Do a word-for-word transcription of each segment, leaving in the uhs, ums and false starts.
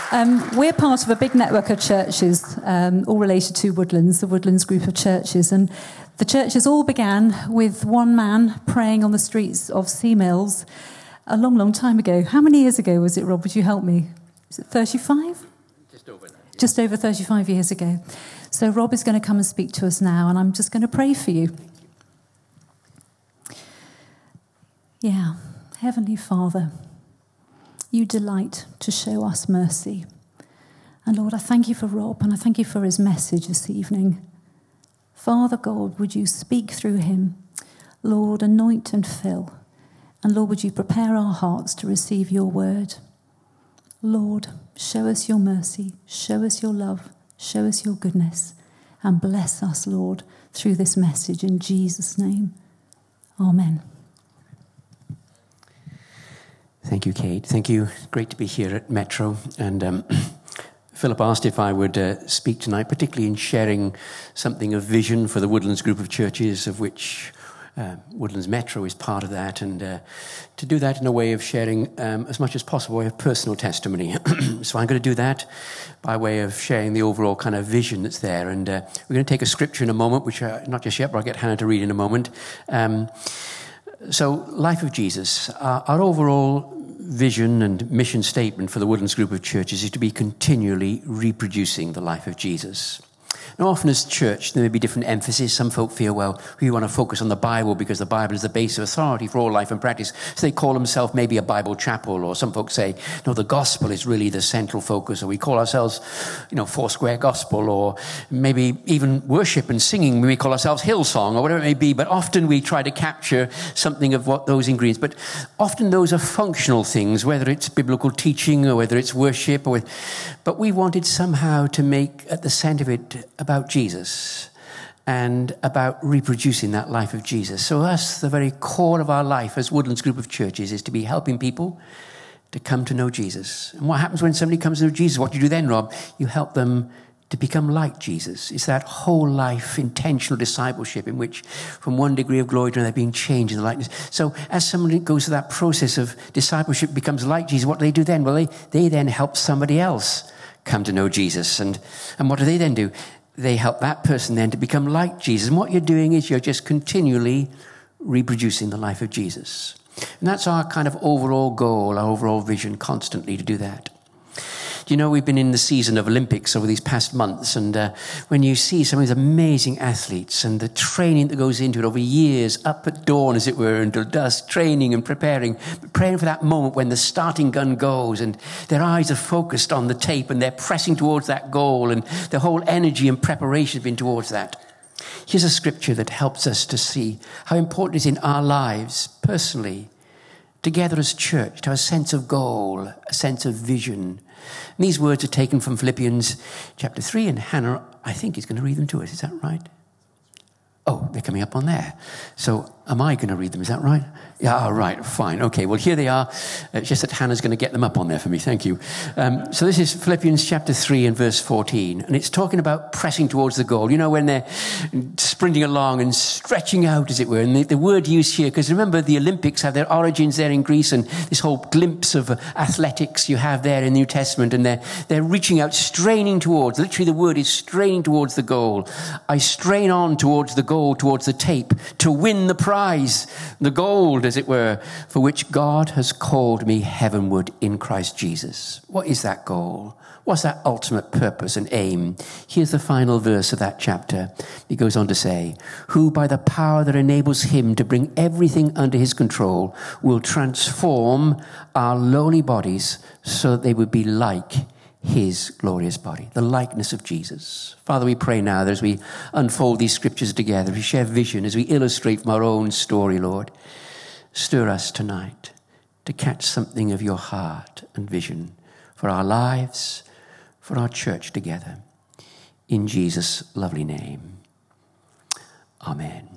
Um, we're part of a big network of churches, um, all related to Woodlands, the Woodlands group of churches. And the churches all began with one man praying on the streets of Sea Mills a long, long time ago. How many years ago was it, Rob? Would you help me? Is it thirty-five? Just over that. Yeah. Just over thirty-five years ago. So Rob is going to come and speak to us now, and I'm just going to pray for you. Yeah. Heavenly Father, you delight to show us mercy. And Lord, I thank you for Rob, and I thank you for his message this evening. Father God, would you speak through him? Lord, anoint and fill. And Lord, would you prepare our hearts to receive your word? Lord, show us your mercy, show us your love, show us your goodness, and bless us, Lord, through this message in Jesus' name. Amen. Thank you, Kate. Thank you. Great to be here at Metro. And um, Philip asked if I would uh, speak tonight, particularly in sharing something of vision for the Woodlands group of churches, of which uh, Woodlands Metro is part of that, and uh, to do that in a way of sharing um, as much as possible of personal testimony. So I'm going to do that by way of sharing the overall kind of vision that's there. And uh, we're going to take a scripture in a moment, which uh, not just yet, but I'll get Hannah to read in a moment. Um, so, life of Jesus. Our, our overall vision and mission statement for the Woodlands group of churches is to be continually reproducing the life of Jesus. Now, often as church, there may be different emphasis. Some folk feel, well, we want to focus on the Bible because the Bible is the base of authority for all life and practice. So they call themselves maybe a Bible chapel, or some folks say, no, the gospel is really the central focus, or we call ourselves, you know, Foursquare Gospel, or maybe even worship and singing, we call ourselves Hillsong, or whatever it may be. But often we try to capture something of what those ingredients. But often those are functional things, whether it's biblical teaching or whether it's worship. Or, but we wanted somehow to make at the center of it about Jesus and about reproducing that life of Jesus. So us, the very core of our life as Woodlands group of churches is to be helping people to come to know Jesus. And what happens when somebody comes to know Jesus? What do you do then, Rob? You help them to become like Jesus. It's that whole life intentional discipleship in which from one degree of glory to another being changed in the likeness. So as somebody goes through that process of discipleship, becomes like Jesus, what do they do then? Well, they, they then help somebody else come to know Jesus. And, and what do they then do? They help that person then to become like Jesus. And what you're doing is you're just continually reproducing the life of Jesus. And that's our kind of overall goal, our overall vision, constantly to do that. You know, we've been in the season of Olympics over these past months, and uh, when you see some of these amazing athletes and the training that goes into it over years, up at dawn, as it were, until dusk, training and preparing, praying for that moment when the starting gun goes and their eyes are focused on the tape and they're pressing towards that goal, and their whole energy and preparation has been towards that. Here's a scripture that helps us to see how important it is in our lives, personally, together as church, to have a sense of goal, a sense of vision. And these words are taken from Philippians chapter three, and Hannah, I think, is going to read them to us. Is that right? Oh, they're coming up on there. So am I going to read them? Is that right? Yeah, oh, right, fine. Okay, well, here they are. It's just that Hannah's going to get them up on there for me. Thank you. Um, so this is Philippians chapter three and verse fourteen. And it's talking about pressing towards the goal. You know, when they're sprinting along and stretching out, as it were. And the, the word used here, because remember, the Olympics have their origins there in Greece, and this whole glimpse of athletics you have there in the New Testament. And they're, they're reaching out, straining towards. Literally, the word is straining towards the goal. I strain on towards the goal, towards the tape, to win the prize, the gold, as it were, for which God has called me heavenward in Christ Jesus. What is that goal? What's that ultimate purpose and aim? Here's the final verse of that chapter. He goes on to say, who by the power that enables him to bring everything under his control will transform our lowly bodies so that they would be like his glorious body, the likeness of Jesus. Father, we pray now that as we unfold these scriptures together, as we share vision, as we illustrate from our own story, Lord, stir us tonight to catch something of your heart and vision for our lives, for our church together. In Jesus' lovely name. Amen.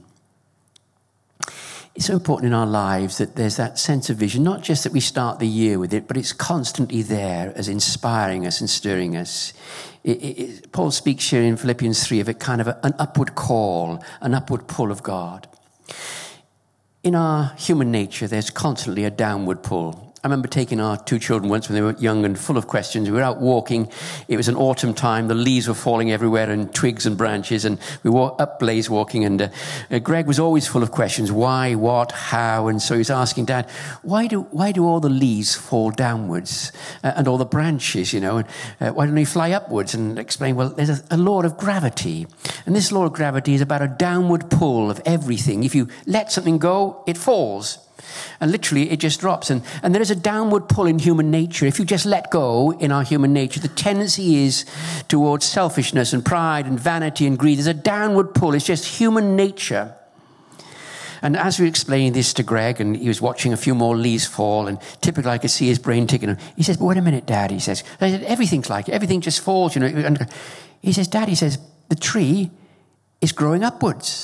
It's so important in our lives that there's that sense of vision, not just that we start the year with it, but it's constantly there as inspiring us and stirring us. It, it, it, Paul speaks here in Philippians three of a kind of a, an upward call, an upward pull of God. In our human nature, there's constantly a downward pull. I remember taking our two children once when they were young and full of questions. We were out walking. It was an autumn time. The leaves were falling everywhere and twigs and branches. And we were up Blaze walking. And uh, uh, Greg was always full of questions. Why, what, how? And so he was asking Dad, why do why do all the leaves fall downwards uh, and all the branches, you know? And uh, why don't they fly upwards? And explain, well, there's a, a law of gravity. And this law of gravity is about a downward pull of everything. If you let something go, it falls. And literally, it just drops. And, and there is a downward pull in human nature. If you just let go in our human nature, the tendency is towards selfishness and pride and vanity and greed. There's a downward pull. It's just human nature. And as we were explaining this to Greg, and he was watching a few more leaves fall, and typically I could see his brain ticking. He says, but wait a minute, Dad, he says. I said, everything's like it. Everything just falls, you know. And he says, Dad, he says, the tree is growing upwards.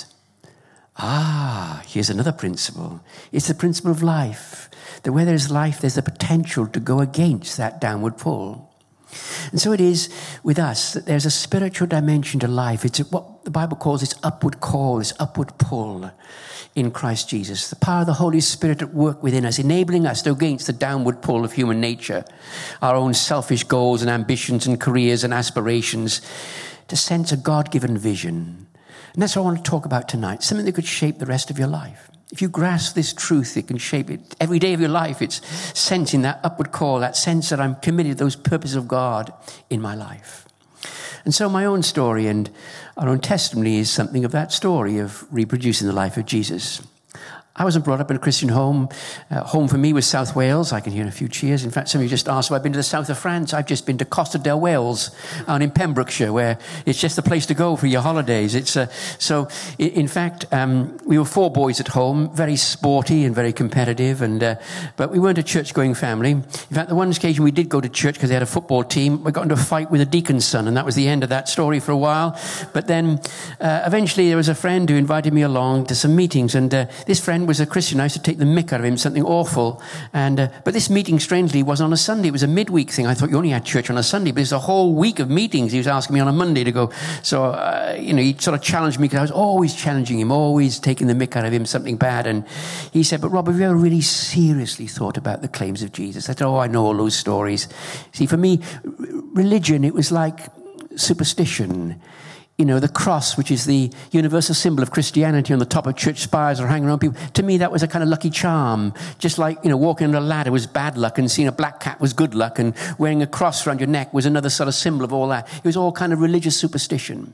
Ah, here's another principle. It's the principle of life. That where there's life, there's the potential to go against that downward pull. And so it is with us, that there's a spiritual dimension to life. It's what the Bible calls its upward call, its upward pull in Christ Jesus. The power of the Holy Spirit at work within us, enabling us to go against the downward pull of human nature, our own selfish goals and ambitions and careers and aspirations, to sense a God-given vision. And that's what I want to talk about tonight, something that could shape the rest of your life. If you grasp this truth, it can shape it. Every day of your life, it's sensing that upward call, that sense that I'm committed to those purposes of God in my life. And so my own story and our own testimony is something of that story of reproducing the life of Jesus. I wasn't brought up in a Christian home. Uh, home for me was South Wales. I can hear a few cheers. In fact, some of you just asked if I've been to the south of France. I've just been to Costa del Wales out in Pembrokeshire, where it's just the place to go for your holidays. It's uh, so. In fact, um, we were four boys at home, very sporty and very competitive, and uh, but we weren't a church-going family. In fact, the one occasion we did go to church because they had a football team, we got into a fight with a deacon's son, and that was the end of that story for a while. But then, uh, eventually, there was a friend who invited me along to some meetings, and uh, this friend was a Christian. I used to take the mick out of him, something awful. And uh, but this meeting, strangely, was on a Sunday. It was a midweek thing. I thought you only had church on a Sunday, but it's a whole week of meetings. He was asking me on a Monday to go. So, uh, you know, he sort of challenged me because I was always challenging him, always taking the mick out of him, something bad. And he said, but Rob, have you ever really seriously thought about the claims of Jesus? I said, oh, I know all those stories. See, for me, religion, it was like superstition. You know, the cross, which is the universal symbol of Christianity on the top of church spires or hanging around people. To me, that was a kind of lucky charm. Just like, you know, walking on a ladder was bad luck, and seeing a black cat was good luck, and wearing a cross around your neck was another sort of symbol of all that. It was all kind of religious superstition.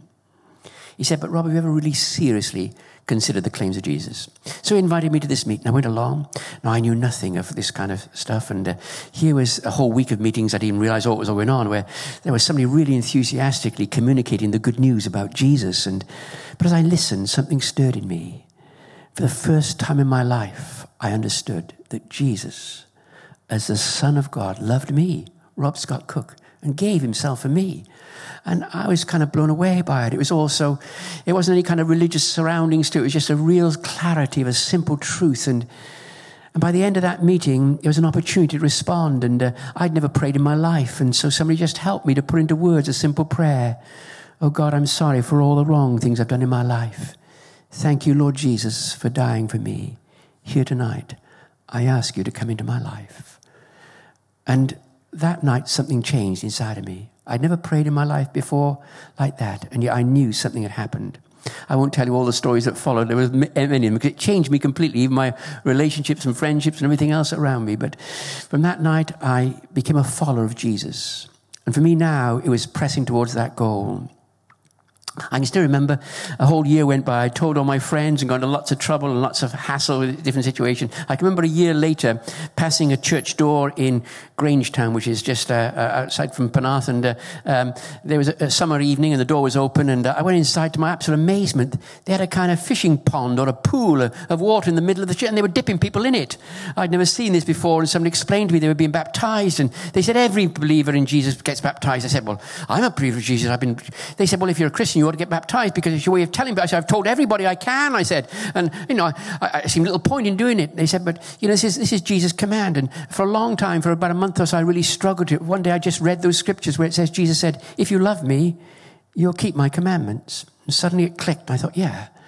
He said, but Rob, have you ever really seriously considered the claims of Jesus? So he invited me to this meeting. I went along. Now, I knew nothing of this kind of stuff. And uh, here was a whole week of meetings. I didn't even realize what was going on, where there was somebody really enthusiastically communicating the good news about Jesus. And but as I listened, something stirred in me. For the first time in my life, I understood that Jesus, as the Son of God, loved me, Rob Scott Cook, and gave himself for me. And I was kind of blown away by it. It was also, it wasn't any kind of religious surroundings to it. It was just a real clarity of a simple truth. And and by the end of that meeting, it was an opportunity to respond. And uh, I'd never prayed in my life. And so somebody just helped me to put into words a simple prayer. Oh God, I'm sorry for all the wrong things I've done in my life. Thank you, Lord Jesus, for dying for me. Here tonight, I ask you to come into my life. And that night, something changed inside of me. I'd never prayed in my life before like that, and yet I knew something had happened. I won't tell you all the stories that followed. There was many, because it changed me completely, even my relationships and friendships and everything else around me. But from that night, I became a follower of Jesus. And for me now, it was pressing towards that goal. I can still remember a whole year went by. I told all my friends and got into lots of trouble and lots of hassle with different situations. I can remember a year later passing a church door in Grangetown, which is just uh, outside from Penarth. And uh, um, there was a, a summer evening and the door was open. And uh, I went inside. To my absolute amazement, they had a kind of fishing pond or a pool of, of water in the middle of the church, and they were dipping people in it. I'd never seen this before. And somebody explained to me they were being baptized. And they said, every believer in Jesus gets baptized. I said, well, I'm a believer of Jesus. I've been. They said, well, if you're a Christian, you ought to get baptized because it's your way of telling me. I said, I've told everybody I can, I said. And, you know, I, I seemed a little point in doing it. They said, but, you know, this is, this is Jesus' command. And for a long time, for about a month or so, I really struggled to it. One day I just read those scriptures where it says, Jesus said, if you love me, you'll keep my commandments. And suddenly it clicked. And I thought, yeah.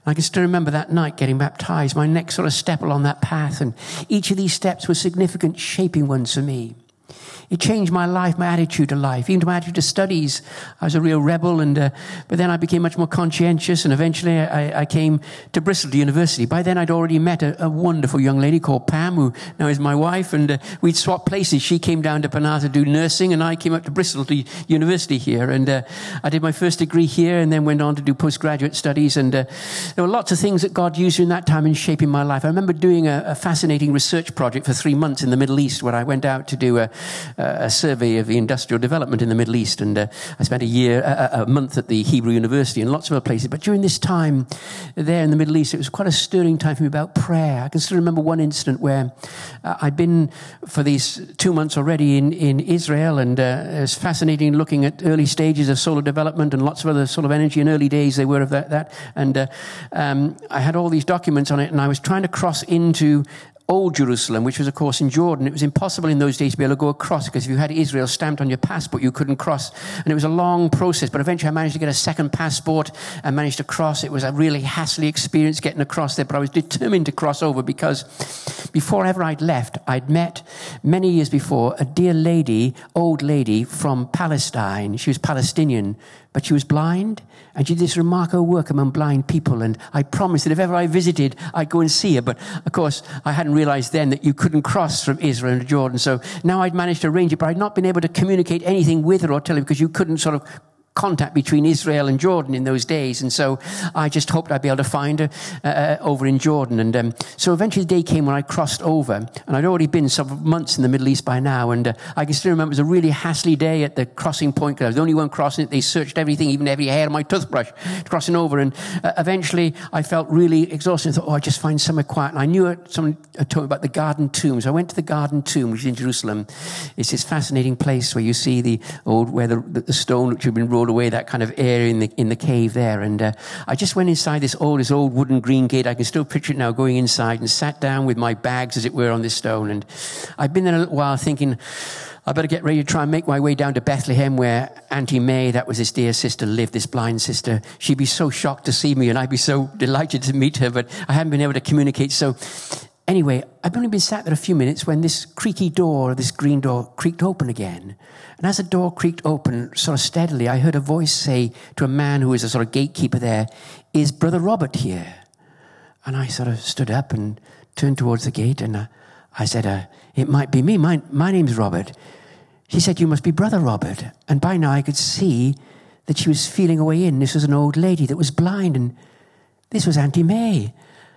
I can still remember that night getting baptized, my next sort of step along that path. And each of these steps were significant, shaping ones for me. It changed my life, my attitude to life, even to my attitude to studies. I was a real rebel, and uh, but then I became much more conscientious, and eventually I, I came to Bristol to university. By then I'd already met a, a wonderful young lady called Pam, who now is my wife, and uh, we'd swapped places. She came down to Penarth to do nursing, and I came up to Bristol to university here, and uh, I did my first degree here, and then went on to do postgraduate studies, and uh, there were lots of things that God used in that time in shaping my life. I remember doing a, a fascinating research project for three months in the Middle East, where I went out to do a a survey of the industrial development in the Middle East, and uh, I spent a year, a, a month at the Hebrew University and lots of other places. But during this time there in the Middle East, it was quite a stirring time for me about prayer. I can still remember one incident where uh, I'd been for these two months already in, in Israel, and uh, it was fascinating looking at early stages of solar development and lots of other sort of energy in early days they were of that. that. And uh, um, I had all these documents on it, and I was trying to cross into Old Jerusalem, which was, of course, in Jordan. It was impossible in those days to be able to go across, because if you had Israel stamped on your passport, you couldn't cross. And it was a long process, but eventually I managed to get a second passport and managed to cross. It was a really hassly experience getting across there, but I was determined to cross over, because before ever I'd left, I'd met, many years before, a dear lady, old lady from Palestine. She was Palestinian, but she was blind, and she did this remarkable work among blind people, and I promised that if ever I visited, I'd go and see her. But, of course, I hadn't realized then that you couldn't cross from Israel into Jordan. So now I'd managed to arrange it, but I'd not been able to communicate anything with her or tell her, because you couldn't sort of contact between Israel and Jordan in those days. And so I just hoped I'd be able to find her uh, over in Jordan. And um, so eventually the day came when I crossed over, and I'd already been several months in the Middle East by now. And uh, I can still remember it was a really hassly day at the crossing point, because I was the only one crossing it. They searched everything, even every hair of my toothbrush, crossing over. And uh, eventually I felt really exhausted. I thought, oh, I just find somewhere quiet. And I knew it, someone told me about the Garden Tomb. So I went to the Garden Tomb, which is in Jerusalem. It's this fascinating place where you see the old, where the, the stone which had been rolled away, that kind of area in the in the cave there. And uh, I just went inside this old, this old wooden green gate. I can still picture it now, going inside, and sat down with my bags, as it were, on this stone. And I'd been there a little while thinking, I better get ready to try and make my way down to Bethlehem, where Auntie May, that was this dear sister, lived, this blind sister. She'd be so shocked to see me, and I'd be so delighted to meet her, but I hadn't been able to communicate. So anyway, I'd only been sat there a few minutes when this creaky door, this green door, creaked open again. And as the door creaked open sort of steadily, I heard a voice say to a man who was a sort of gatekeeper there, "Is Brother Robert here?" And I sort of stood up and turned towards the gate, and uh, I said, uh, "It might be me. My, my name's Robert." She said, "You must be Brother Robert." And by now I could see that she was feeling her way in. This was an old lady that was blind, and this was Auntie May.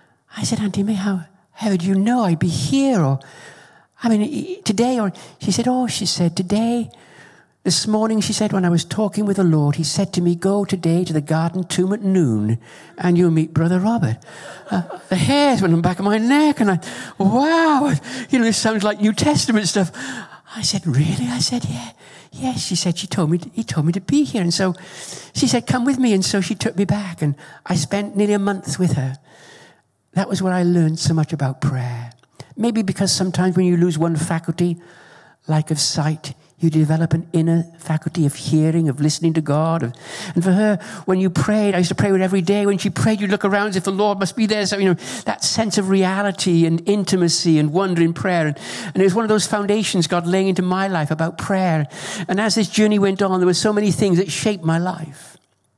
I said, "Auntie May, how, how did you know I'd be here?" Or, I mean, today, or she said, "Oh," she said, "today, this morning," she said, "when I was talking with the Lord, he said to me, go today to the Garden Tomb at noon, and you'll meet Brother Robert." Uh, the hairs went on the back of my neck, and I, wow, you know, this sounds like New Testament stuff. I said, "Really?" I said, "Yeah, yes." She said, she told me, he told me to be here. And so she said, "Come with me." And so she took me back, and I spent nearly a month with her. That was where I learned so much about prayer. Maybe because sometimes when you lose one faculty, like of sight, you develop an inner faculty of hearing, of listening to God. Of, and for her, when you prayed, I used to pray with her every day. When she prayed, you'd look around as if the Lord must be there. So, you know, that sense of reality and intimacy and wonder in prayer. And, and it was one of those foundations God laying into my life about prayer. And as this journey went on, there were so many things that shaped my life.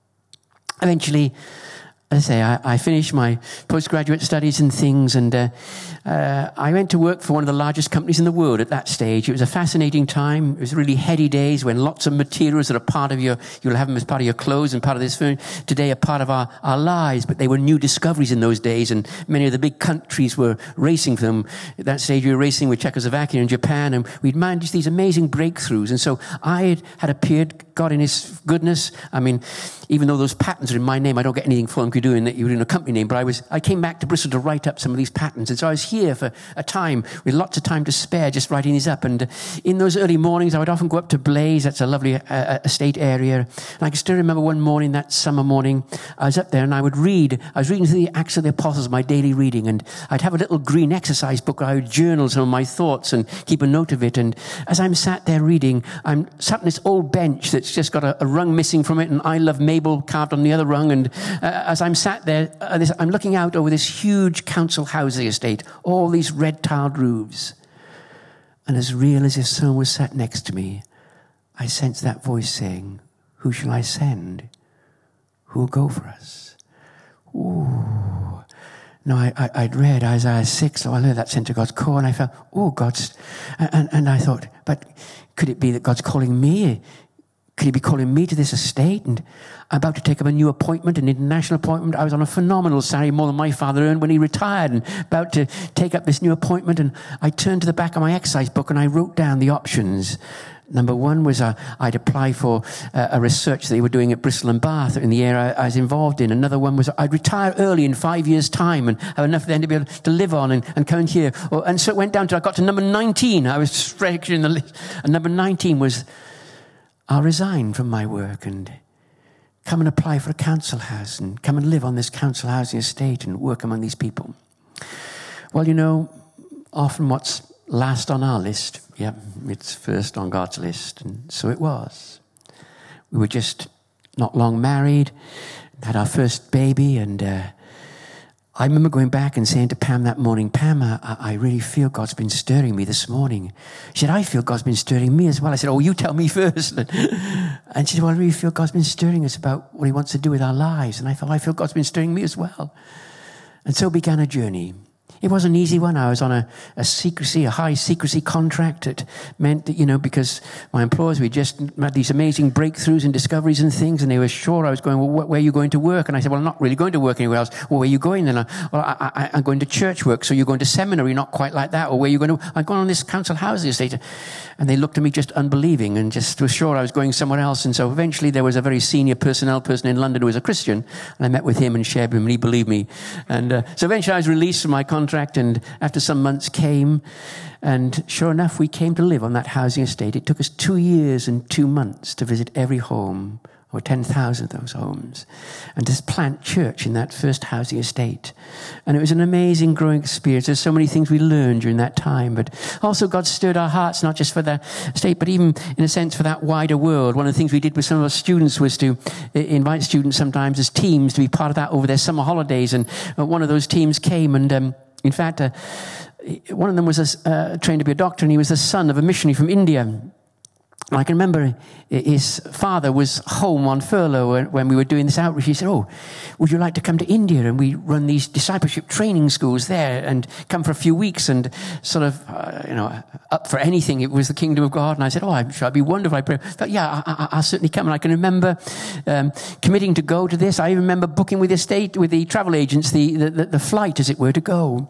Eventually, as I say, I, I finished my postgraduate studies and things, and uh, uh, I went to work for one of the largest companies in the world at that stage. It was a fascinating time. It was really heady days when lots of materials that are part of your, you'll have them as part of your clothes and part of this food, today are part of our, our lives, but they were new discoveries in those days, and many of the big countries were racing for them. At that stage, we were racing with Czechoslovakia and Japan, and we'd managed these amazing breakthroughs. And so I had, had appeared, God in his goodness. I mean, even though those patents are in my name, I don't get anything for them doing that you were in a company name, but I was I came back to Bristol to write up some of these patents, and so I was here for a time with lots of time to spare just writing these up. And in those early mornings I would often go up to Blaze. That's a lovely uh, estate area, and I can still remember one morning, that summer morning, I was up there and I would read I was reading through the Acts of the Apostles, my daily reading, and I'd have a little green exercise book where I would journal some of my thoughts and keep a note of it. And as I'm sat there reading, I'm sat on this old bench that's just got a, a rung missing from it, and "I Love Mabel" carved on the other rung, and uh, as I'm I'm sat there, uh, this, I'm looking out over this huge council housing estate, all these red tiled roofs. And as real as if someone was sat next to me, I sensed that voice saying, who shall I send? Who will go for us? Ooh. No, I, I, I'd read Isaiah six, so I heard that sent to God's call, and I felt, oh, God's, and, and I thought, but could it be that God's calling me? Could he be calling me to this estate? And I'm about to take up a new appointment, an international appointment. I was on a phenomenal salary, more than my father earned when he retired, and about to take up this new appointment. And I turned to the back of my exercise book and I wrote down the options. Number one was uh, I'd apply for uh, a research that they were doing at Bristol and Bath in the area I was involved in. Another one was I'd retire early in five years' time and have enough then to be able to live on and, and come in here. Or, and so it went down to, I got to number nineteen. I was stretching the list. And number nineteen was I'll resign from my work and come and apply for a council house and come and live on this council housing estate and work among these people. Well, you know, often what's last on our list, yeah, it's first on God's list. And so it was. We were just not long married, had our first baby, and uh, I remember going back and saying to Pam that morning, Pam, I, I really feel God's been stirring me this morning. She said, I feel God's been stirring me as well. I said, oh, you tell me first. And she said, well, I really feel God's been stirring us about what he wants to do with our lives. And I thought, I feel God's been stirring me as well. And so began a journey. It wasn't an easy one. I was on a, a secrecy, a high secrecy contract. It meant that, you know, because my employers, we just had these amazing breakthroughs and discoveries and things, and they were sure I was going, well, where are you going to work? And I said, well, I'm not really going to work anywhere else. Well, where are you going then? I, well, I, I, I'm going to church work. So you're going to seminary, not quite like that. Or where are you going to? I'm going on this council housing estate. And they looked at me just unbelieving and just were sure I was going somewhere else. And so eventually there was a very senior personnel person in London who was a Christian. And I met with him and shared with him, and he believed me. And uh, so eventually I was released from my contract, and after some months came, and sure enough, we came to live on that housing estate. It took us two years and two months to visit every home, or ten thousand of those homes, and to plant church in that first housing estate. And it was an amazing growing experience. There's so many things we learned during that time, but also God stirred our hearts, not just for the estate, but even in a sense for that wider world. One of the things we did with some of our students was to invite students sometimes as teams to be part of that over their summer holidays. And one of those teams came, and um, in fact, uh, one of them was a, uh, trained to be a doctor, and he was the son of a missionary from India. I can remember his father was home on furlough when we were doing this outreach. He said, oh, would you like to come to India? And we run these discipleship training schools there and come for a few weeks and sort of, uh, you know, up for anything. It was the kingdom of God. And I said, oh, I'm sure it'd be wonderful. I thought, yeah, I, I, I'll certainly come. And I can remember um, committing to go to this. I remember booking with the state, with the travel agents, the, the, the flight, as it were, to go.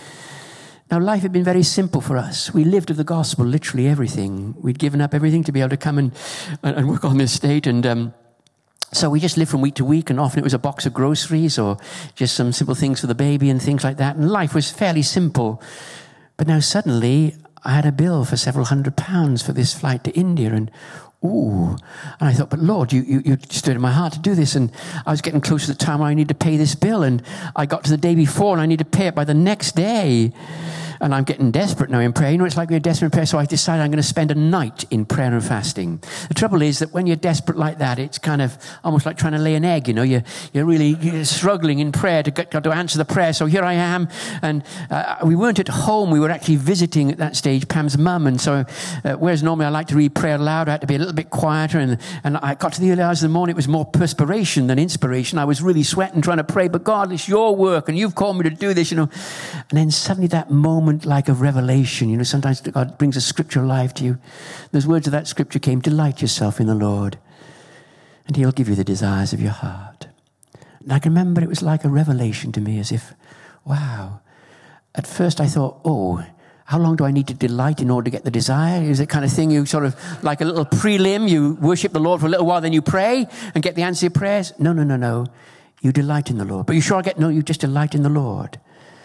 Now, life had been very simple for us. We lived of the gospel, literally everything. We'd given up everything to be able to come and, and work on this estate. And um, so we just lived from week to week, and often it was a box of groceries or just some simple things for the baby and things like that. And life was fairly simple. But now suddenly I had a bill for several hundred pounds for this flight to India. And ooh, and I thought, but Lord, you, you, you stirred in my heart to do this. And I was getting close to the time where I need to pay this bill. And I got to the day before, and I need to pay it by the next day. And I'm getting desperate now in prayer. You know, it's like we're desperate in prayer, so I decided I'm going to spend a night in prayer and fasting. The trouble is that when you're desperate like that, it's kind of almost like trying to lay an egg, you know. You're, you're really you're struggling in prayer to get God to answer the prayer. So here I am, and uh, we weren't at home. We were actually visiting at that stage Pam's mum. And so uh, whereas normally I like to read prayer aloud, I had to be a little bit quieter. And, and I got to the early hours of the morning. It was more perspiration than inspiration. I was really sweating trying to pray, but God, it's your work, and you've called me to do this, you know. And then suddenly that moment like a revelation, you know, sometimes God brings a scripture alive to you. Those words of that scripture came, delight yourself in the Lord, and he'll give you the desires of your heart. And I can remember it was like a revelation to me, as if, wow. At first I thought, oh, how long do I need to delight in order to get the desire? Is it kind of thing you sort of, like a little prelim, you worship the Lord for a little while, then you pray and get the answer to your prayers? No, no, no, no. You delight in the Lord. But you sure I get, no, you just delight in the Lord.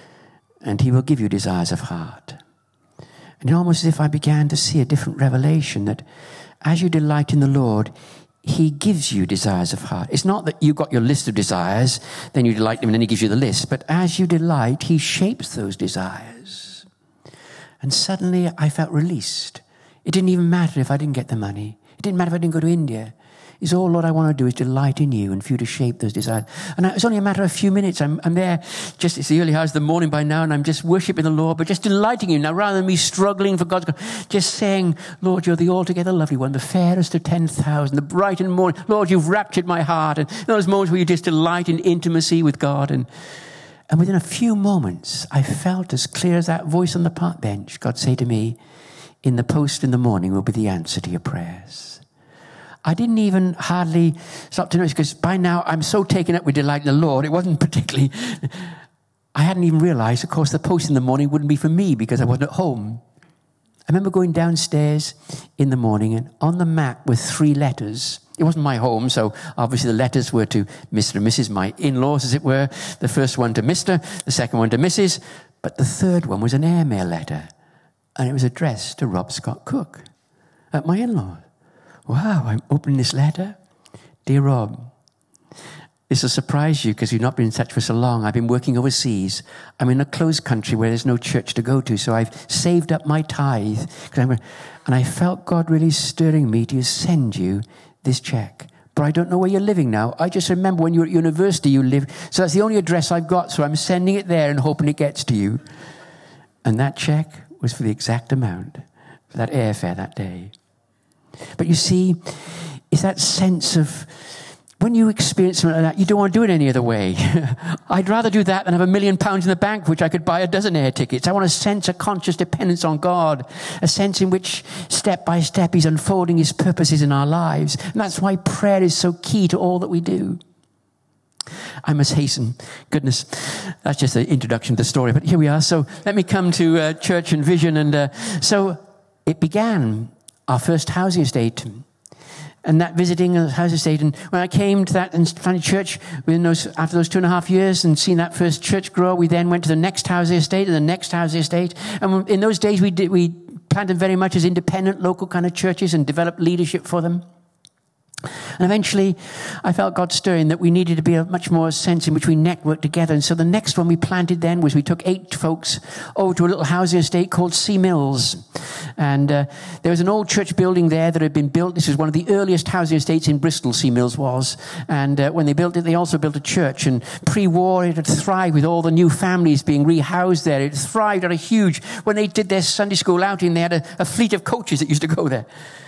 And he will give you desires of heart. And it's almost as if I began to see a different revelation, that as you delight in the Lord, he gives you desires of heart. It's not that you got your list of desires, then you delight him and then he gives you the list. But as you delight, he shapes those desires. And suddenly I felt released. It didn't even matter if I didn't get the money. It didn't matter if I didn't go to India. is all, Lord, I want to do is delight in you and for you to shape those desires. And it's only a matter of a few minutes. I'm, I'm there, just it's the early hours of the morning by now, and I'm just worshiping the Lord, but just delighting you. Now, rather than me struggling for God's, just saying, Lord, you're the altogether lovely one, the fairest of ten thousand, the bright and morning. Lord, you've raptured my heart. And those moments where you just delight in intimacy with God. And, and within a few moments, I felt as clear as that voice on the park bench, God say to me, in the post in the morning will be the answer to your prayers. I didn't even hardly stop to notice, because by now I'm so taken up with delight in the Lord, it wasn't particularly, I hadn't even realized, of course, the post in the morning wouldn't be for me because I wasn't at home. I remember going downstairs in the morning, and on the map were three letters. It wasn't my home, so obviously the letters were to Mister and Missus, my in-laws, as it were. The first one to Mister, the second one to Missus, but the third one was an airmail letter, and it was addressed to Rob Scott Cook at my in-laws. Wow, I'm opening this letter. Dear Rob, this will surprise you because you've not been in touch for so long. I've been working overseas. I'm in a closed country where there's no church to go to, so I've saved up my tithe. And I felt God really stirring me to send you this check. But I don't know where you're living now. I just remember when you were at university you lived. So that's the only address I've got, so I'm sending it there and hoping it gets to you. And that check was for the exact amount for that airfare that day. But you see, it's that sense of, when you experience something like that, you don't want to do it any other way. I'd rather do that than have a million pounds in the bank, which I could buy a dozen air tickets. I want a sense of conscious dependence on God, a sense in which step by step he's unfolding his purposes in our lives. And that's why prayer is so key to all that we do. I must hasten. Goodness, that's just an introduction to the story. But here we are. So let me come to uh, church and vision. And uh, so it began, our first housing estate, and that visiting a housing estate. And when I came to that and planted church within those, after those two and a half years and seen that first church grow, we then went to the next housing estate and the next housing estate. And in those days, we did, we planted very much as independent local kind of churches and developed leadership for them. And eventually, I felt God stirring that we needed to be a much more sense in which we networked together. And so the next one we planted then was we took eight folks over to a little housing estate called Sea Mills. And uh, there was an old church building there that had been built. This was one of the earliest housing estates in Bristol, Sea Mills was. And uh, when they built it, they also built a church. And pre-war, it had thrived with all the new families being rehoused there. It thrived at a huge, when they did their Sunday school outing, they had a, a fleet of coaches that used to go there.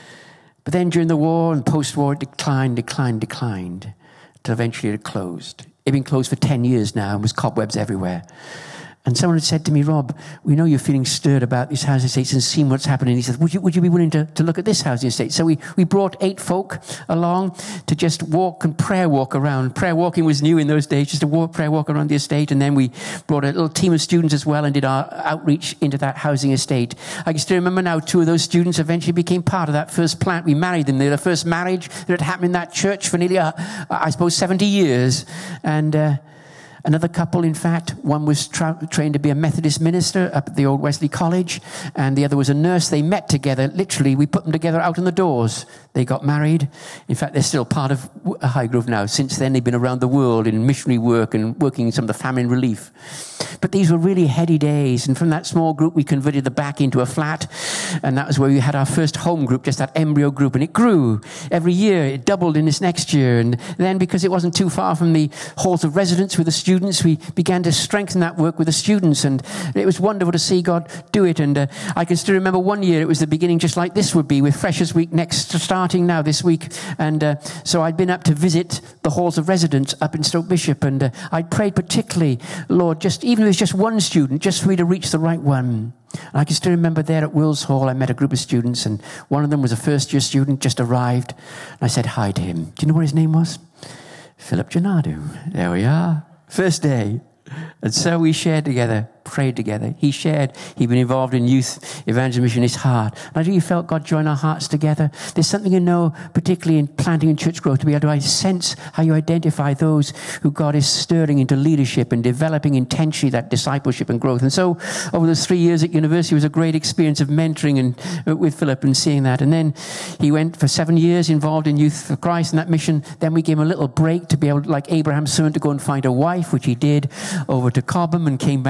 But then during the war and post-war, it declined, declined, declined, until eventually it closed. It had been closed for ten years now and was cobwebs everywhere. And someone had said to me, Rob, we know you're feeling stirred about these housing estates and seeing what's happening. He said, would you, would you be willing to, to look at this housing estate? So we, we brought eight folk along to just walk and prayer walk around. Prayer walking was new in those days, just a walk, prayer walk around the estate. And then we brought a little team of students as well and did our outreach into that housing estate. I can still remember now two of those students eventually became part of that first plant. We married them. They were the first marriage that had happened in that church for nearly, uh, I suppose, seventy years. And, uh, Another couple, in fact, one was tra- trained to be a Methodist minister up at the old Wesley College, and the other was a nurse. They met together. Literally, we put them together out on the doors. They got married. In fact, they're still part of Highgrove now. Since then, they've been around the world in missionary work and working in some of the famine relief. But these were really heady days, and from that small group, we converted the back into a flat, and that was where we had our first home group, just that embryo group, and it grew every year. It doubled in this next year, and then because it wasn't too far from the halls of residence with the students, Students, we began to strengthen that work with the students, and it was wonderful to see God do it. And uh, I can still remember one year, it was the beginning just like this would be, with Freshers Week next, starting now this week. And uh, so I'd been up to visit the halls of residence up in Stoke Bishop, and uh, I'd prayed particularly, Lord, just even if it was just one student, just for me to reach the right one. And I can still remember there at Wills Hall, I met a group of students, and one of them was a first-year student, just arrived. And I said hi to him. Do you know what his name was? Philip Gennaro. There we are. First day. And so we shared together, prayed together. He shared, he'd been involved in youth evangelism in his heart. And I really felt God join our hearts together. There's something you know, particularly in planting and church growth, to be able to sense how you identify those who God is stirring into leadership and developing intentionally that discipleship and growth. And so over those three years at university was a great experience of mentoring and uh, with Philip and seeing that. And then he went for seven years involved in Youth for Christ and that mission. Then we gave him a little break to be able, like Abraham's son, to go and find a wife, which he did, over to Cobham, and came back with this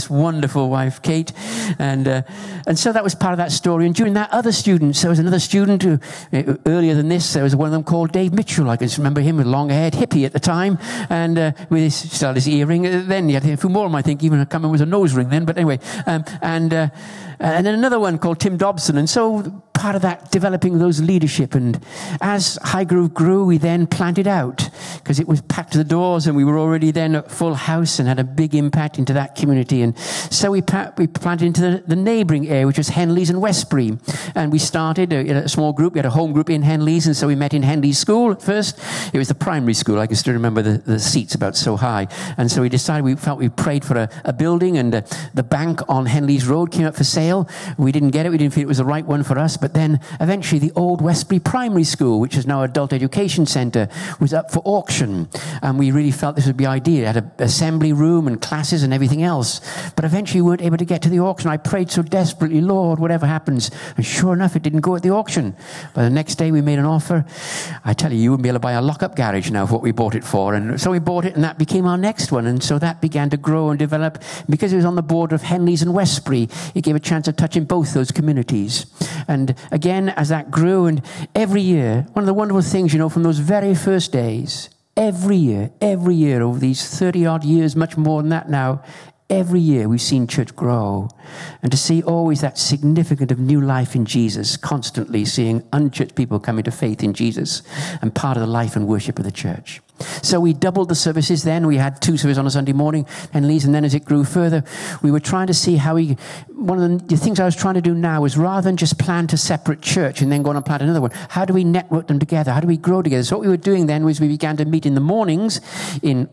most wonderful wife, Kate. And uh, and so that was part of that story. And during that, other students, there was another student who, uh, earlier than this, there was one of them called Dave Mitchell. I can just remember him with long haired hippie at the time, and uh, with his, still his earring. Then he had a few more of them, I think, even coming with a nose ring then. But anyway, um, and uh, and then another one called Tim Dobson. And so part of that, developing those leadership. And as Highgrove grew, we then planted out, because it was packed to the doors, and we were already then at full house and had a big impact into that community. And so we, pa- we planted into the, the neighbouring area, which was Henleys and Westbury. And we started a, a small group. We had a home group in Henleys, and so we met in Henleys School at first. It was the primary school. I can still remember the, the seats about so high. And so we decided, we felt we prayed for a, a building, and uh, the bank on Henleys Road came up for sale. We didn't get it. We didn't feel it was the right one for us. But then eventually the old Westbury Primary School, which is now Adult Education Centre, was up for auction. And we really felt this would be ideal. It had an assembly room and classes and everything else. But eventually we weren't able to get to the auction. I prayed so desperately, Lord, whatever happens. And sure enough, it didn't go at the auction. But the next day we made an offer. I tell you, you wouldn't be able to buy a lock-up garage now for what we bought it for. And so we bought it, and that became our next one. And so that began to grow and develop. Because it was on the border of Henleys and Westbury, it gave a chance of touching both those communities. And again, as that grew, and every year, one of the wonderful things, you know, from those very first days, every year, every year, over these thirty-odd years, much more than that now, every year we've seen church grow. And to see always that significant of new life in Jesus, constantly seeing unchurched people coming to faith in Jesus, and part of the life and worship of the church. So we doubled the services then. We had two services on a Sunday morning, and Leeds, and then as it grew further, we were trying to see how we, one of the, the things I was trying to do now is, rather than just plant a separate church and then go on and plant another one, how do we network them together? How do we grow together? So what we were doing then was we began to meet in the mornings in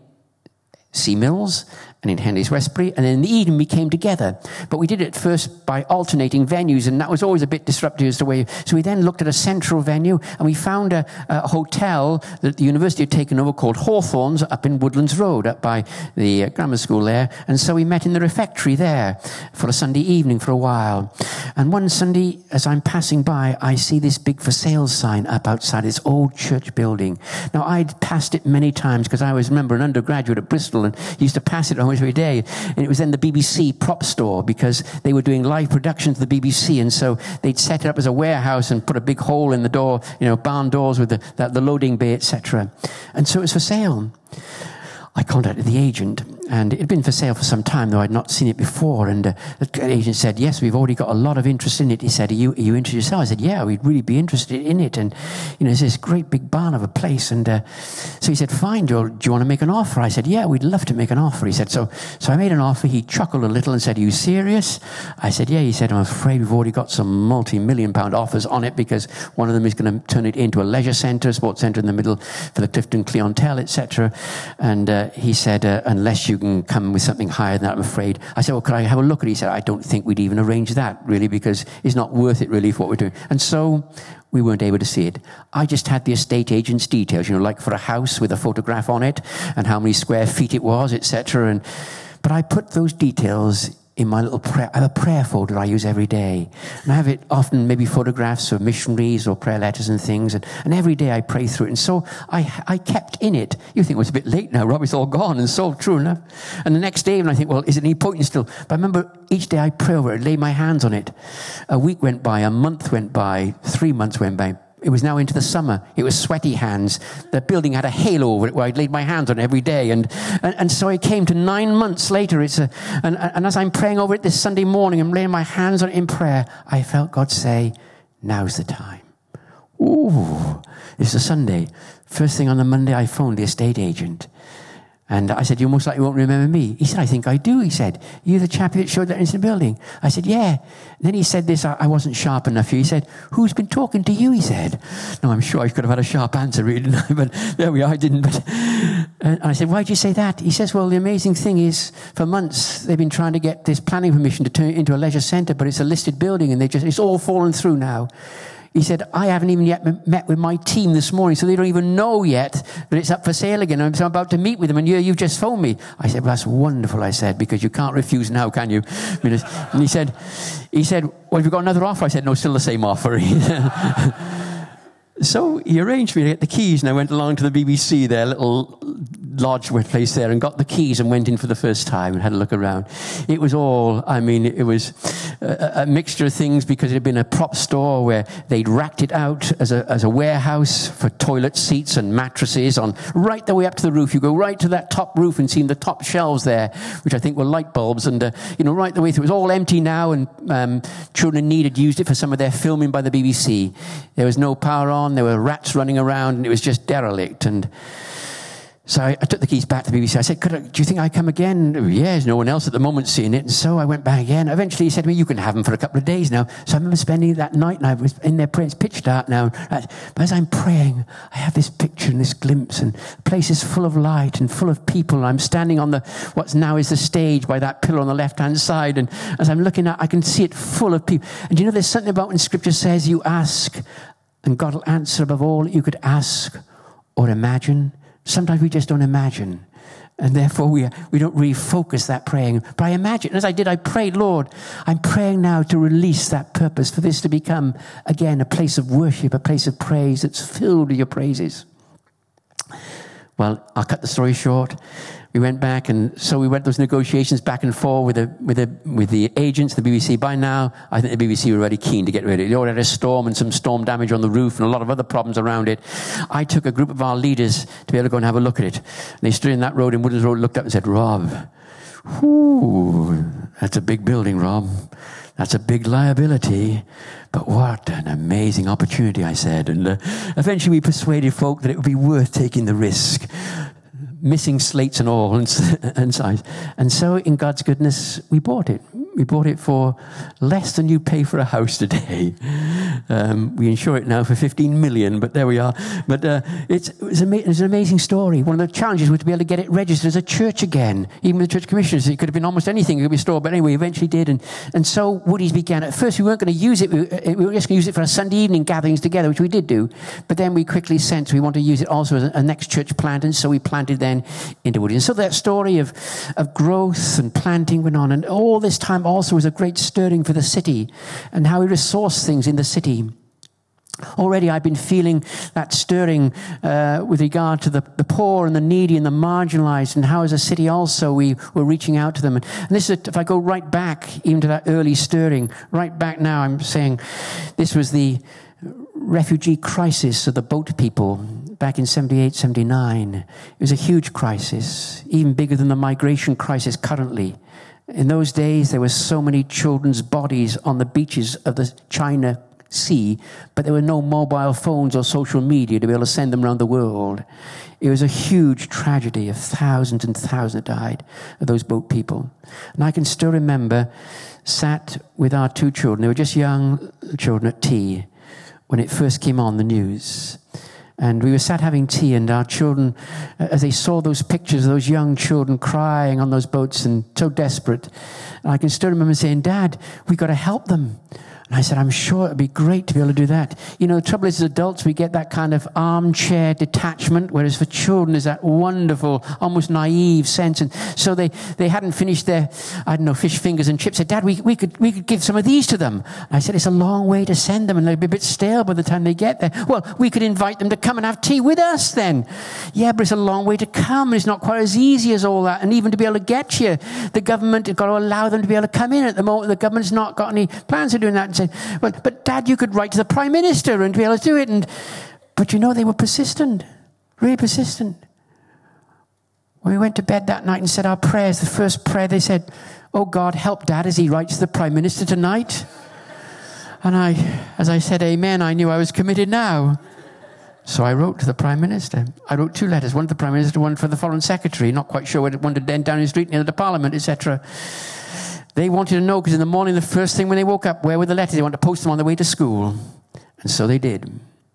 Sea Mills and in Henleys Westbury, and then in the evening we came together. But we did it first by alternating venues, and that was always a bit disruptive as to where. So we then looked at a central venue, and we found a, a hotel that the university had taken over called Hawthorns up in Woodlands Road, up by the uh, grammar school there. And so we met in the refectory there for a Sunday evening for a while. And one Sunday, as I'm passing by, I see this big for sale sign up outside this old church building. Now, I'd passed it many times because I was, remember, an undergraduate at Bristol and used to pass it almost every day. And it was then the B B C prop store, because they were doing live productions of the B B C. And so they'd set it up as a warehouse and put a big hole in the door, you know, barn doors with the, the, the loading bay, et cetera. And so it was for sale. I contacted the agent, and it had been for sale for some time, though I'd not seen it before. And uh, the agent said, yes, we've already got a lot of interest in it. He said, are you, are you interested yourself? I said, yeah, we'd really be interested in it. And, you know, it's this great big barn of a place. And uh, so he said, fine, Joel, do you want to make an offer? I said, yeah, we'd love to make an offer. He said, so so I made an offer. He chuckled a little and said, are you serious? I said, yeah. He said, I'm afraid we've already got some multi-million pound offers on it, because one of them is going to turn it into a leisure centre, sports centre in the middle for the Clifton clientele, et cetera. And uh, he said, uh, unless you can come with something higher than that, I'm afraid. I said, well, could I have a look at it? He said, I don't think we'd even arrange that, really, because it's not worth it, really, for what we're doing. And so we weren't able to see it. I just had the estate agent's details, you know, like for a house with a photograph on it and how many square feet it was, et cetera. And but I put those details in my little prayer. I have a prayer folder I use every day. And I have it often, maybe photographs of missionaries or prayer letters and things. And, and every day I pray through it. And so I I kept in it. You think, well, it's a bit late now, Rob, it's all gone. And so true enough. And the next day, and I think, well, is it any point still? But I remember each day I pray over it, lay my hands on it. A week went by, a month went by, three months went by. It was now into the summer. It was sweaty hands. The building had a halo over it where I'd laid my hands on it every day. And, and, and so it came to nine months later. It's a, and, and as I'm praying over it this Sunday morning, I'm laying my hands on it in prayer, I felt God say, now's the time. Ooh, it's a Sunday. First thing on the Monday, I phoned the estate agent. And I said, you most likely won't remember me. He said, I think I do, he said. You're the chap that showed that in the building. I said, yeah. Then he said this, I wasn't sharp enough. He said, who's been talking to you, he said. No, I'm sure I could have had a sharp answer, really, didn't I? But there we are, I didn't. But and I said, why'd you say that? He says, well, the amazing thing is, for months, they've been trying to get this planning permission to turn it into a leisure centre, but it's a listed building, and they just it's all fallen through now. He said, I haven't even yet met with my team this morning, so they don't even know yet that it's up for sale again. So I'm about to meet with them, and you, you've just phoned me. I said, well, that's wonderful, I said, because you can't refuse now, can you? And he said, he said, well, have you got another offer? I said, no, still the same offer. So he arranged for me to get the keys, and I went along to the B B C, their little lodged with place there and got the keys and went in for the first time and had a look around. It was all, I mean, it was a, a mixture of things, because it had been a prop store where they'd racked it out as a, as a warehouse for toilet seats and mattresses on right the way up to the roof. You go right to that top roof and see the top shelves there, which I think were light bulbs, and, uh, you know, right the way through. It was all empty now, and um, Children in Need had used it for some of their filming by the B B C. There was no power on, there were rats running around, and it was just derelict. And so I, I took the keys back to the B B C. I said, Could I, do you think I'd come again? Yeah, there's no one else at the moment seeing it. And so I went back again. Eventually he said to me, you can have them for a couple of days now. So I remember spending that night, and I was in there praying. It's pitch dark now. But as I'm praying, I have this picture and this glimpse, and the place is full of light and full of people. And I'm standing on the what's now is the stage by that pillar on the left-hand side. And as I'm looking at, I can see it full of people. And you know, there's something about when Scripture says you ask, and God will answer above all that you could ask or imagine. Sometimes we just don't imagine, and therefore we we don't really focus that praying. But I imagine, as I did, I prayed, Lord, I'm praying now to release that purpose, for this to become, again, a place of worship, a place of praise that's filled with your praises. Well, I'll cut the story short. We went back, and so we went those negotiations back and forth with the with the with the agents, the B B C. By now, I think the B B C were already keen to get rid of it. They already had a storm and some storm damage on the roof and a lot of other problems around it. I took a group of our leaders to be able to go and have a look at it. And they stood in that road in Woodlands Road, looked up and said, Rob, whoo, that's a big building, Rob. That's a big liability. But what an amazing opportunity, I said. And uh, eventually we persuaded folk that it would be worth taking the risk. Missing slates and all, and, and size. And so, in God's goodness, we bought it. We bought it for less than you pay for a house today. Um, we insure it now for fifteen million, but there we are. But uh, it's, it's, ama- it's an amazing story. One of the challenges was to be able to get it registered as a church again. Even with the church commissioners, it could have been almost anything. It could be a store, but anyway, we eventually did. And, and so Woody's began. At first, we weren't going to use it. We, we were just going to use it for our Sunday evening gatherings together, which we did do. But then we quickly sensed we wanted to use it also as a, a next church plant, and so we planted then into Woody. And so that story of, of growth and planting went on. And all this time also was a great stirring for the city and how we resource things in the city. Already I've been feeling that stirring uh, with regard to the, the poor and the needy and the marginalized, and how as a city also we were reaching out to them. And this is, if I go right back even to that early stirring, right back now, I'm saying this was the refugee crisis of the boat people back in seventy-eight, seventy-nine. It was a huge crisis, even bigger than the migration crisis currently. In those days, there were so many children's bodies on the beaches of the China Sea, but there were no mobile phones or social media to be able to send them around the world. It was a huge tragedy of thousands and thousands died of those boat people. And I can still remember sat with our two children. They were just young children at tea when it first came on the news. And we were sat having tea, and our children, as they saw those pictures of those young children crying on those boats and so desperate, and I can still remember saying, Dad, we've got to help them. And I said, I'm sure it'd be great to be able to do that. You know, the trouble is, as adults, we get that kind of armchair detachment, whereas for children, there's that wonderful, almost naive sense. And so they, they hadn't finished their, I don't know, fish fingers and chips. Said, Dad, we, we could we could give some of these to them. And I said, it's a long way to send them, and they'll be a bit stale by the time they get there. Well, we could invite them to come and have tea with us then. Yeah, but it's a long way to come. It's not quite as easy as all that. And even to be able to get here, the government has got to allow them to be able to come in. At the moment, the government's not got any plans of doing that. And say, well, but Dad, you could write to the Prime Minister and be able to do it. And but you know, they were persistent, really persistent. When we went to bed that night and said our prayers, the first prayer, they said, oh God, help Dad as he writes to the Prime Minister tonight. And I, as I said amen, I knew I was committed now. So I wrote to the Prime Minister. I wrote two letters, one to the Prime Minister, one for the Foreign Secretary. Not quite sure what, one to Downing Street near the Parliament, et cetera. They wanted to know, because in the morning, the first thing when they woke up, where were the letters? They wanted to post them on their way to school. And so they did.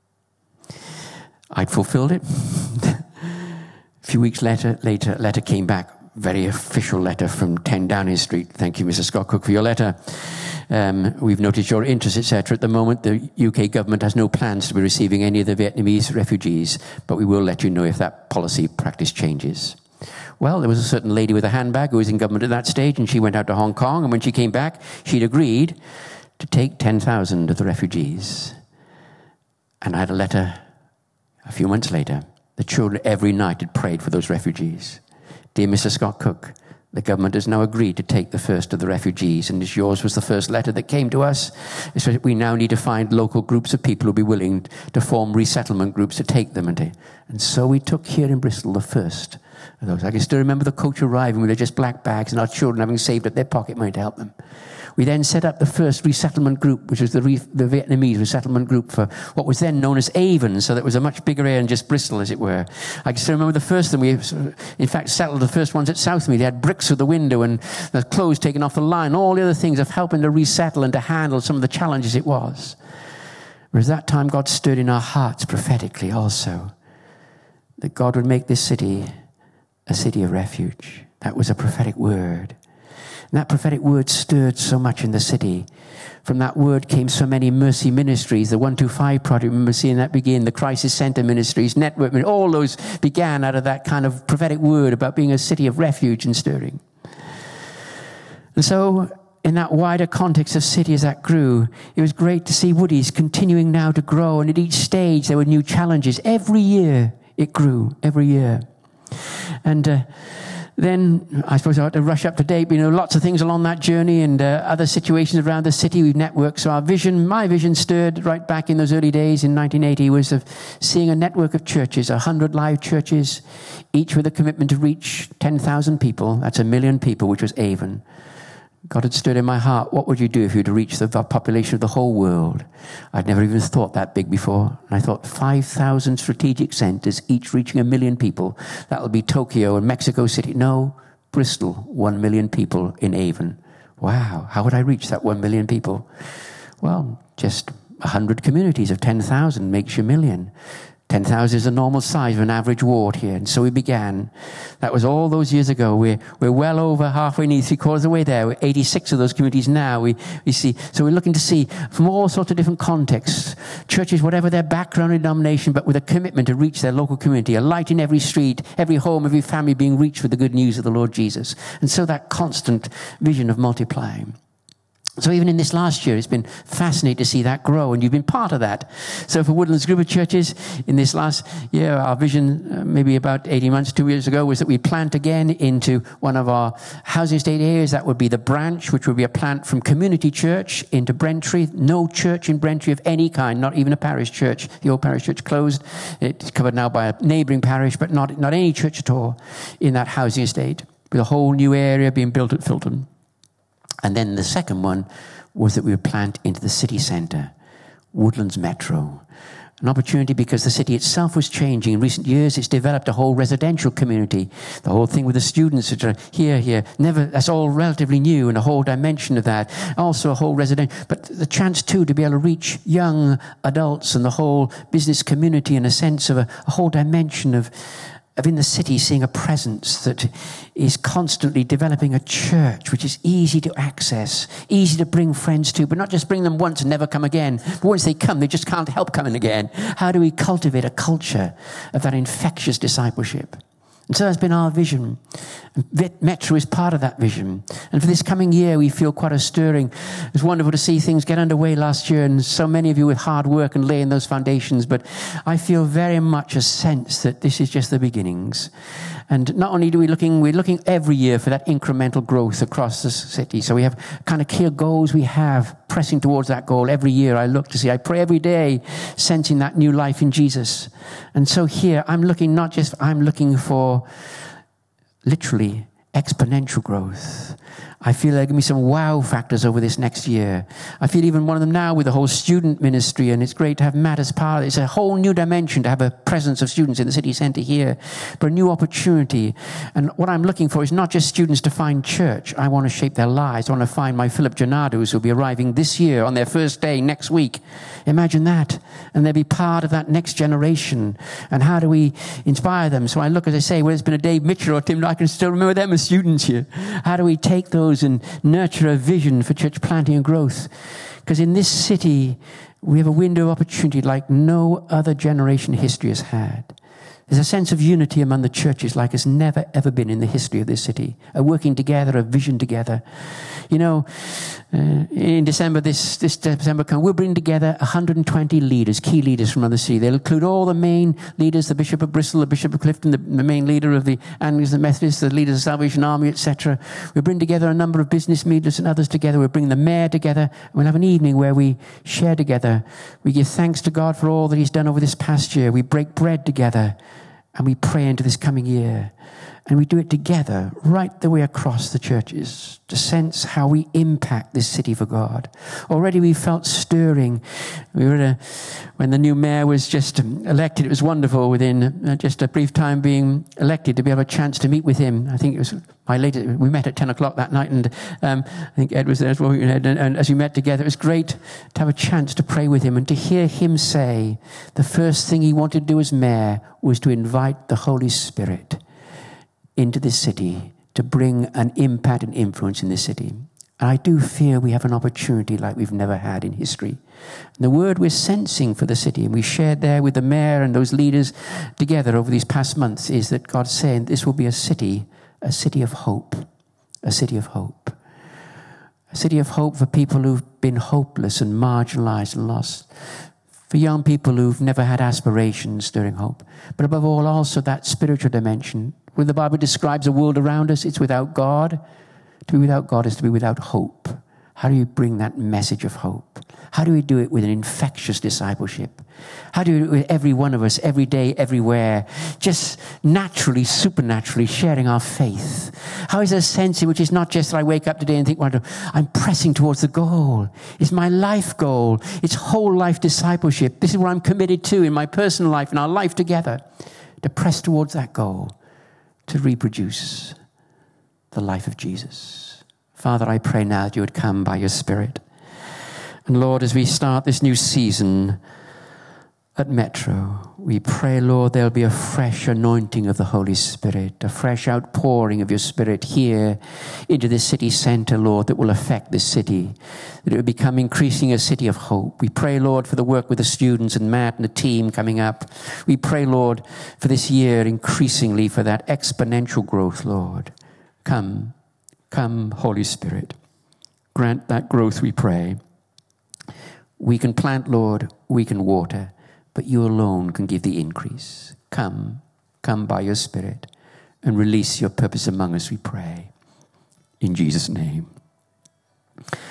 I'd fulfilled it. A few weeks later, later, a letter came back. Very official letter from ten Downing Street. Thank you, Mister Scott Cook, for your letter. Um, we've noticed your interest, et cetera. At the moment, the U K government has no plans to be receiving any of the Vietnamese refugees, but we will let you know if that policy practice changes. Well, there was a certain lady with a handbag who was in government at that stage, and she went out to Hong Kong, and when she came back, she'd agreed to take ten thousand of the refugees. And I had a letter a few months later The children every night had prayed for those refugees. Dear Mister Scott Cook, the government has now agreed to take the first of the refugees, and as yours was the first letter that came to us, so we now need to find local groups of people who will be willing to form resettlement groups to take them. And, to, and so we took here in Bristol the first of those. I can still remember the coach arriving with their just black bags and our children having saved up their pocket money to help them. We then set up the first resettlement group, which was the, re- the Vietnamese resettlement group for what was then known as Avon, so that was a much bigger area than just Bristol, as it were. I can still remember the first one. We, in fact, settled the first ones at Southmead. They had bricks through the window and the clothes taken off the line, all the other things of helping to resettle and to handle some of the challenges it was. Whereas that time, God stirred in our hearts prophetically also that God would make this city a city of refuge. That was a prophetic word. And that prophetic word stirred so much in the city. From that word came so many mercy ministries. The one two five project, remember seeing that begin, the crisis center ministries, network, all those began out of that kind of prophetic word about being a city of refuge and stirring. And so, in that wider context of city as that grew, it was great to see Woody's continuing now to grow. And at each stage, there were new challenges. Every year, it grew. Every year. And uh, then, I suppose I had to rush up to date, but, you know, lots of things along that journey and uh, other situations around the city we've networked. So our vision, my vision stirred right back in those early days in nineteen eighty was of seeing a network of churches, one hundred live churches, each with a commitment to reach ten thousand people. That's a million people, which was Avon. God had stirred in my heart, what would you do if you were to reach the population of the whole world? I'd never even thought that big before. And I thought five thousand strategic centers, each reaching a million people. That'll be Tokyo and Mexico City. No, Bristol, one million people in Avon. Wow, how would I reach that one million people? Well, just one hundred communities of ten thousand makes you a million. ten thousand is the normal size of an average ward here. And so we began. That was all those years ago. We're, we're well over halfway, nearly three quarters of the way there. We're eighty-six of those communities now. We, we see. So we're looking to see from all sorts of different contexts, churches, whatever their background and denomination, but with a commitment to reach their local community, a light in every street, every home, every family being reached with the good news of the Lord Jesus. And so that constant vision of multiplying. So even in this last year, it's been fascinating to see that grow, and you've been part of that. So for Woodlands Group of Churches, in this last year, our vision, uh, maybe about eighteen months, two years ago, was that we plant again into one of our housing estate areas. That would be the branch, which would be a plant from community church into Brentry. No church in Brentry of any kind, not even a parish church. The old parish church closed. It's covered now by a neighbouring parish, but not, not any church at all in that housing estate, with a whole new area being built at Filton. And then the second one was that we would plant into the city centre, Woodlands Metro. An opportunity because the city itself was changing. In recent years, it's developed a whole residential community. The whole thing with the students that are here, here, never, that's all relatively new, and a whole dimension of that. Also a whole residential, but the chance too to be able to reach young adults and the whole business community in a sense of a, a whole dimension of of in the city seeing a presence that is constantly developing a church which is easy to access, easy to bring friends to, but not just bring them once and never come again. But once they come, they just can't help coming again. How do we cultivate a culture of that infectious discipleship? And so that's been our vision. Metro is part of that vision. And for this coming year, we feel quite a stirring. It was wonderful to see things get underway last year, and so many of you with hard work and laying those foundations. But I feel very much a sense that this is just the beginnings. And not only do we looking, we're looking every year for that incremental growth across the city. So we have kind of clear goals we have, pressing towards that goal every year. I look to see, I pray every day, sensing that new life in Jesus. And so here, I'm looking not just, I'm looking for literally exponential growth. I feel there are going to be some wow factors over this next year. I feel even one of them now with the whole student ministry, and it's great to have Matt as part of it. It's a whole new dimension to have a presence of students in the city centre here, but a new opportunity. And what I'm looking for is not just students to find church. I want to shape their lives. I want to find my Philip Jonados who will be arriving this year on their first day next week. Imagine that. And they'll be part of that next generation. And how do we inspire them? So I look, as I say, well, it's been a Dave Mitchell or Tim, I can still remember them as students here. How do we take those and nurture a vision for church planting and growth? Because in this city, we have a window of opportunity like no other generation history has had. There's a sense of unity among the churches like has never, ever been in the history of this city. A working together, a vision together. You know, uh, in December, this, this December, we'll bring together one hundred twenty leaders, key leaders from around the city. They'll include all the main leaders, the Bishop of Bristol, the Bishop of Clifton, the, the main leader of the Anglicans, the Methodists, the leaders of the Salvation Army, et cetera. We'll bring together a number of business leaders and others together. We'll bring the mayor together. And we'll have an evening where we share together. We give thanks to God for all that he's done over this past year. We break bread together. And we pray into this coming year. And we do it together, right the way across the churches, to sense how we impact this city for God. Already we felt stirring. We were a, when the new mayor was just elected, it was wonderful within just a brief time being elected to be able a chance to meet with him. I think it was my latest, we met at ten o'clock that night, and um, I think Ed was there as well. And, and as we met together, it was great to have a chance to pray with him and to hear him say the first thing he wanted to do as mayor was to invite the Holy Spirit into this city to bring an impact and influence in this city. And I do fear we have an opportunity like we've never had in history. And the word we're sensing for the city, and we shared there with the mayor and those leaders together over these past months, is that God's saying this will be a city, a city of hope, a city of hope. A city of hope for people who've been hopeless and marginalized and lost. For young people who've never had aspirations during hope. But above all, also that spiritual dimension. When the Bible describes a world around us, it's without God. To be without God is to be without hope. How do you bring that message of hope? How do we do it with an infectious discipleship? How do we do it with every one of us, every day, everywhere, just naturally, supernaturally sharing our faith? How is there a sense in which it's not just that I wake up today and think, well, I'm pressing towards the goal. It's my life goal. It's whole life discipleship. This is what I'm committed to in my personal life and our life together, to press towards that goal, to reproduce the life of Jesus. Father, I pray now that you would come by your Spirit. And Lord, as we start this new season at Metro, we pray, Lord, there'll be a fresh anointing of the Holy Spirit, a fresh outpouring of your Spirit here into the city centre, Lord, that will affect this city, that it will become increasing a city of hope. We pray, Lord, for the work with the students and Matt and the team coming up. We pray, Lord, for this year increasingly for that exponential growth, Lord. Come, come, Holy Spirit. Grant that growth, we pray. We can plant, Lord, we can water, but you alone can give the increase. Come, come by your Spirit and release your purpose among us, we pray. In Jesus' name.